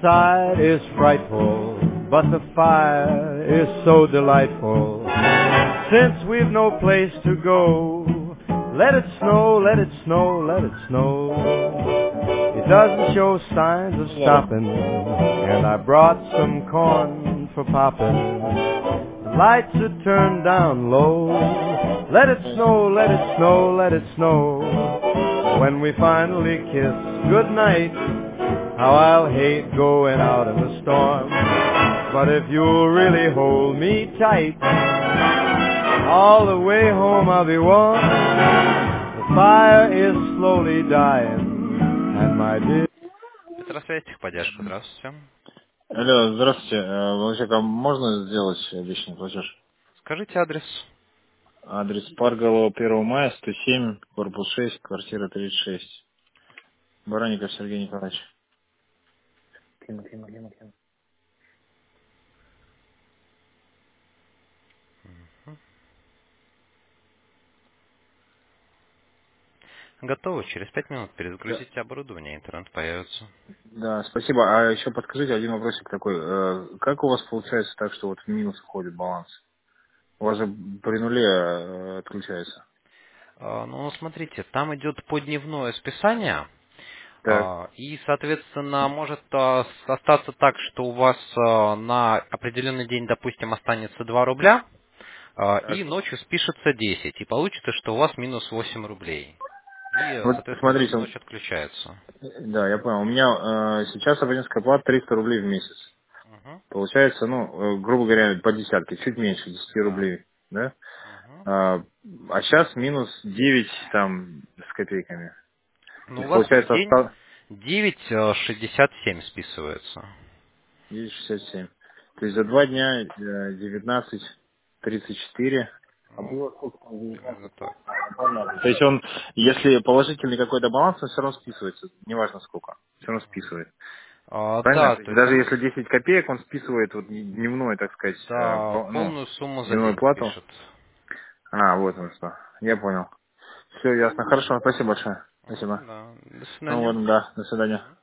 outside is frightful, but the fire is so delightful. Since we've no place to go, let it snow, let it snow, let it snow. It doesn't show signs of stopping, and I brought some corn for popping. The lights are turned down low. Let it snow, let it snow, let it snow. When we finally kiss goodnight, how I'll hate going out in the storm. But if you'll really hold me tight, all the way home I'll be warm. The fire is slowly dying, and my dear... Здравствуйте, поддержка, здравствуйте. Алло, здравствуйте. Владимир, а можно сделать обещанный платеж? Скажите адрес. Адрес Парголова, 1 мая, 107, корпус 6, квартира 36. Баранников Сергей Николаевич. Клима. Готово. Через 5 минут Да. перезагрузите оборудование, интернет появится. Да, спасибо. А еще подскажите один вопросик такой. Как у вас получается так, что вот в минус уходит баланс? У вас же при нуле отключается. Ну, смотрите, там идет подневное списание, Так. и, соответственно, может остаться так, что у вас на определенный день, допустим, останется 2 рубля, и Так. ночью спишется 10, и получится, что у вас минус 8 рублей. И, Вот соответственно, в эту смотрите, ночь отключается. да, я понял. У меня сейчас абонентская плата 300 рублей в месяц. Мгм. Получается, грубо говоря, по десятке, чуть меньше 10 Да. рублей, да? Мгм. А сейчас минус 9 там с копейками. То Ну, у есть вас в получается день осталось 9,67 списывается. 9,67. То есть за 2 дня 19,34. А Ну, было сколько там, примерно 19? так. Понятно. То есть он, если положительный какой-то баланс, он все равно списывается, неважно сколько, все равно списывает. Правильно? Да, То есть то есть даже он если 10 копеек, он списывает вот дневной, так сказать, да, полную сумму за дневную день плату. спишет. Вот он что. Я понял. Все ясно. Хорошо, спасибо большое. Спасибо. Да. До Ну свидания. вот, да, до свидания.